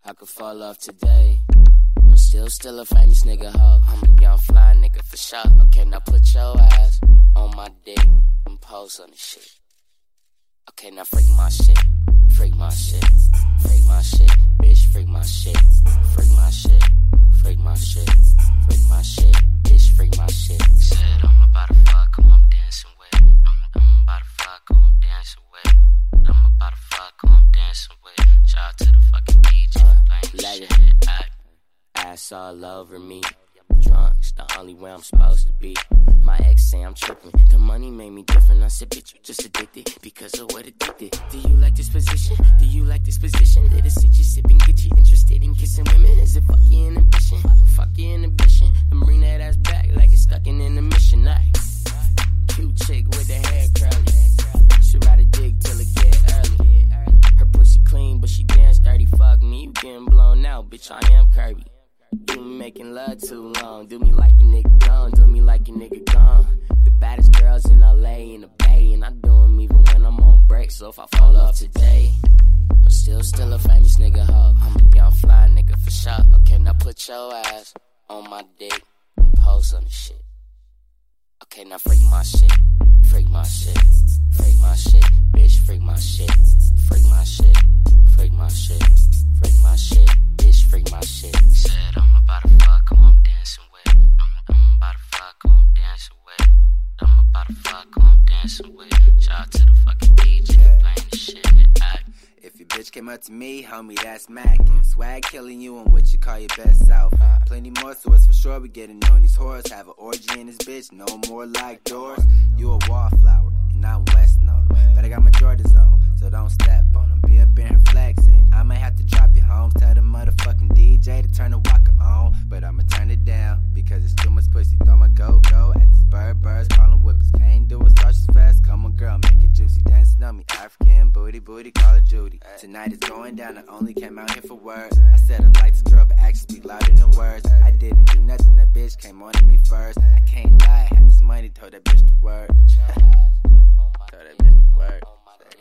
I could fall off today. I'm still a famous nigga, ho. I'm a young fly nigga for sure. Okay, now put your ass on my dick and pose on the shit. Okay, now freak my shit. Freak my shit. Freak my shit. Bitch, freak my shit. Freak my shit. Freak my shit. Freak my shit. Bitch, freak my shit. Said I'm about to fuck who I'm dancing with. I'm about to fuck who I'm dancing with. I'm about to fuck who I'm dancing with. Shout out to the fucking DJ for playing the shit. Ass all over me. Drunk's the only way I'm supposed to be. My ex say I'm tripping. The money made me different. I said, bitch, you just addicted because of what addicted. Do you like this position? Do you like this position? Let us sit you sipping, get you interested in kissing women. Is it fuck your inhibition? Fuck your inhibition. Then bring that ass back like it's stuck in intermission. Cute chick with the hair curly. She ride a dick till it get early. Her pussy clean, but she dance dirty. Fuck me, you getting blown out, bitch. I am Kirby. You making love too long. Do me like your nigga gone. Do me like your nigga gone. The baddest girls in LA in the Bay, and I do them even when I'm on break. So if I fall off today, I'm still a famous nigga, ho. I'm a young fly nigga for sure. Okay, now put your ass on my dick and pose on the shit. Okay, now freak my shit. Freak my shit. Freak my shit. Bitch, freak my shit. Freak my shit. Freak my shit. Freak my shit. Bitch, freak my shit. Said I'm about to fuck who I'm dancing with. I'm about to fuck who I'm dancing with. I'm about to fuck who I'm dancing with. Shout out to the fucking DJ for playing the shit. If your bitch came up to me, homie, that's mackin'. Swag killing you on what you call your best outfit. Plenty more, so it's for sure we getting on these whores. Have an orgy in this bitch, no more like doors. You a wallflower, and I'm West known. But I got my Jordans on, so don't step on them. Be up in here flexing. I might have to drop you home. Tell the motherfucking DJ to turn the walker on. But I'ma turn it down, because it's too much pussy. Throw my go-go at these birds, calling whippers. Can't do it, such as fast. Come on, girl, make it juicy. Dancing on me, African booty, call it Judy. Tonight is going down, I only came out here for words. I said I like this girl, but actions speak louder than words. I didn't do nothing, that bitch came on to me first. I can't lie, had this money, told that bitch the word. Told that bitch the word.